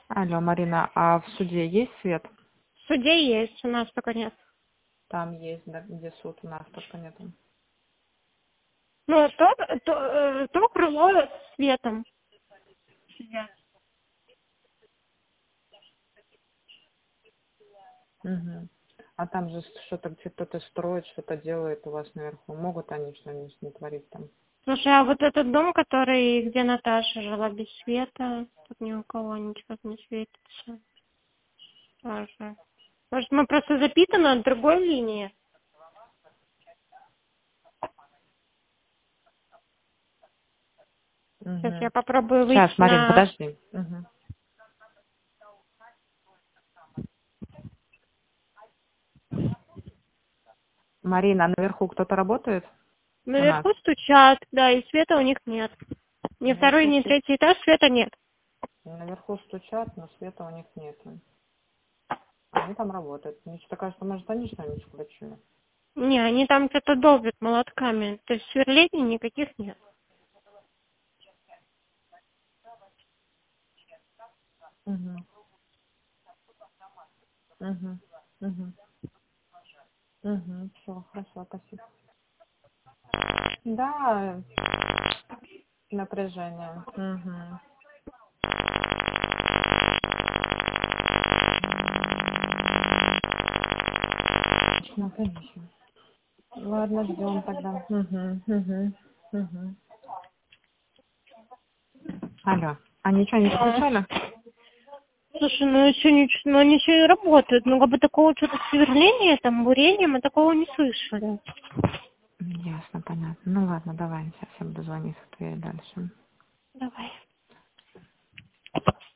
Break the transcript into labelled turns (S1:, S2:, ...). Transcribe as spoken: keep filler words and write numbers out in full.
S1: Алло, Марина, а в суде есть свет?
S2: В суде есть, у нас только нет.
S1: Там есть, да, где суд, у нас только нету.
S2: Ну, то, то, э, то крыло с светом. Сидят.
S1: Угу. А там же что-то, где кто-то строит, что-то делает у вас наверху. Могут они что-нибудь не творить там?
S2: Слушай, а вот этот дом, который, где Наташа жила без света, тут ни у кого ничего не светится. Тоже. Может, мы просто запитаны от другой линии? Сейчас
S1: Угу.
S2: я попробую выйти
S1: Сейчас, Марин,
S2: на...
S1: подожди. Угу. Марина, а наверху кто-то работает у нас?
S2: Наверху стучат, да, и света у них нет. Ни второй,
S1: Наверху,
S2: ни
S1: стуч...
S2: третий этаж света нет.
S1: наверху стучат, но света у них нет. Они там работают. Мне что-то кажется, может, они что-нибудь включили.
S2: Не, они там что-то долбят молотками. То есть сверлений никаких нет.
S1: Угу. Угу. Угу. Угу. Все, хорошо, спасибо. Да, напряжение. Угу. Ну, конечно. Ладно, ждем тогда. Угу, угу, угу. Алло. А ничего не
S2: А,
S1: включали?
S2: слушай, ну еще ничего, ну они еще и работают. Ну как бы такого что-то сверления, там, бурения мы такого не слышали.
S1: Ясно, понятно. Ну ладно, давай, сейчас я буду звонить в твоей дальше.
S2: Давай.